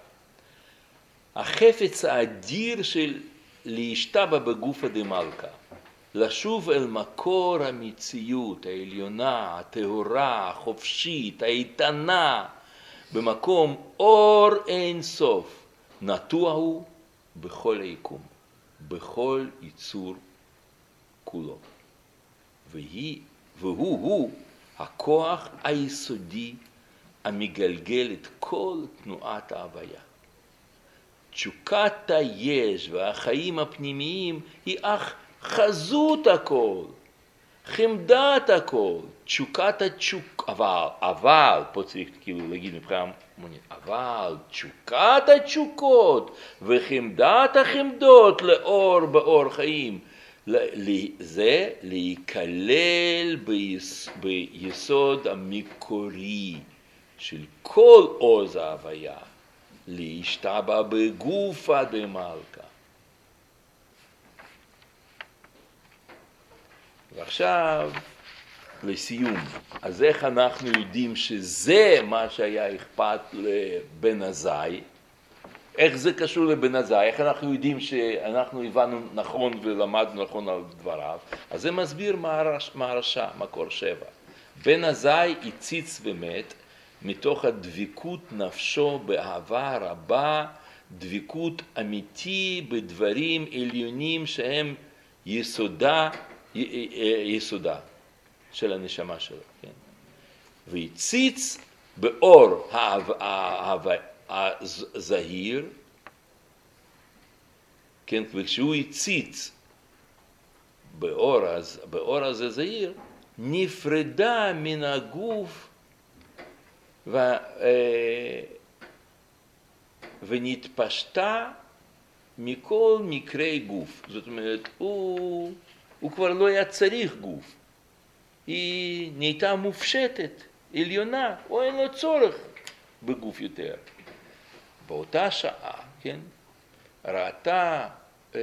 החפץ האדיר של להשתבע בגופה דמלכה, לשוב אל מקור המציאות העליונה, הטהורה, החופשית, האיתנה, במקום אור אין סוף, נטוע הוא בכל היקום, בכל יצור כולו. והיא, והוא הוא הכוח היסודי המגלגל את כל תנועת ההוויה. תשוקת היש והחיים הפנימיים היא אך חזות הכל, חמדת הכל, תשוקת התשוק, אבל, אבל, פה צריך כאילו להגיד מבחינה מונית, אבל תשוקת התשוקות וחמדת החמדות לאור באור חיים, זה להיכלל ביס, ביסוד המקורי של כל עוז ההוויה, להשתבע בגופה דמלכה. ועכשיו לסיום, אז איך אנחנו יודעים שזה מה שהיה אכפת לבן עזאי? איך זה קשור לבן עזאי? איך אנחנו יודעים שאנחנו הבנו נכון ולמדנו נכון על דבריו? אז זה מסביר מהרש"א, מקור שבע. בן עזאי הציץ ומת מתוך הדבקות נפשו באהבה רבה, דבקות אמיתי בדברים עליונים שהם יסודה, יסודה של הנשמה שלו. כן? והציץ באור הזהיר, כן, וכשהוא הציץ באור, באור הזה זהיר, נפרדה מן הגוף ו, ונתפשטה מכל מקרי גוף. זאת אומרת, הוא, הוא כבר לא היה צריך גוף. היא נהייתה מופשטת, עליונה, או אין לו צורך בגוף יותר. באותה שעה, כן, ראתה, אה,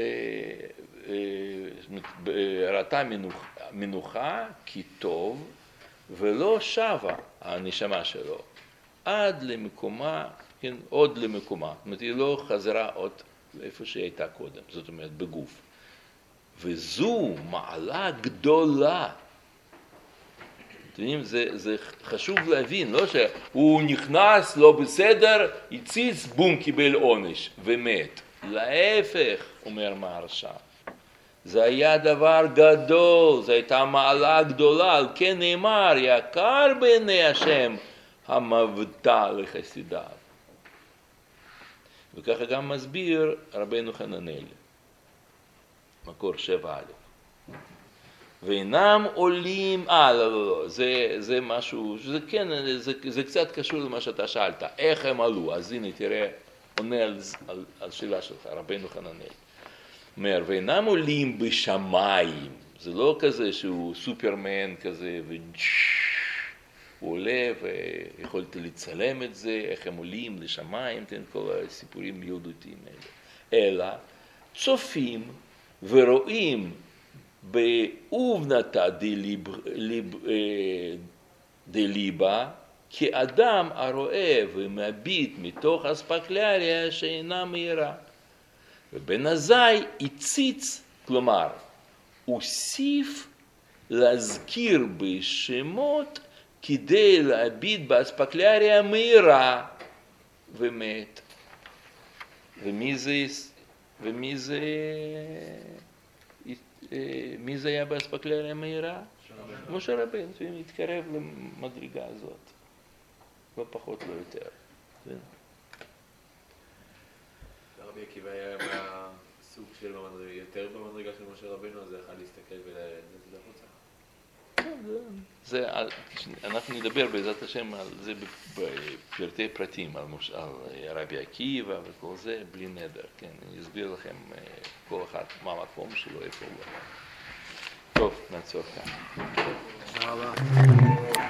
אה, ראתה מנוחה, מנוחה כי טוב, ולא שבה הנשמה שלו, עד למקומה, כן, עוד למקומה. זאת אומרת, היא לא חזרה עוד איפה שהיא הייתה קודם, זאת אומרת, בגוף. וזו מעלה גדולה. אתם יודעים, זה, זה חשוב להבין, לא שהוא נכנס, לא בסדר, הציץ, בום, קיבל עונש ומת. להפך, אומר מהרש"ם. זה היה דבר גדול, זו הייתה מעלה גדולה, על כן נאמר, יקר בעיני השם המבטא לחסידיו. וככה גם מסביר רבנו חננאל, מקור שבע א'. ואינם עולים, אה, לא, לא, לא, זה, זה משהו, זה כן, זה, זה קצת קשור למה שאתה שאלת, איך הם עלו, אז הנה תראה, עונה על, על, על שאלה שלך, רבנו חננאל. אומר, ואינם עולים בשמיים, זה לא כזה שהוא סופרמן כזה, והוא עולה ויכולת לצלם את זה, איך הם עולים לשמיים, תן כל הסיפורים ילדותיים האלה, אלא צופים ורואים באובנתא דליבה, כאדם הרואה ומביט מתוך אספקלריה שאינה מהירה. ובן עזאי הציץ, כלומר, הוסיף להזכיר בשמות כדי להביט באספקלריה מהירה, ומת. ומי זה, ומי זה, מי זה היה באספקלריה מהירה? משה רבנו, והתקרב למדרגה הזאת, לא פחות לא יותר. רבי עקיבא היה בסוג של יותר במדרגה של משה רבנו, אז יכל להסתכל ולנזל החוצה. זה, אנחנו נדבר בעזרת השם על זה בפרטי פרטים, על, מש, על רבי עקיבא וכל זה, בלי נדר, כן, אני אסביר לכם כל אחד מה המקום שלו, איפה הוא. טוב, נעצור כאן. תודה רבה.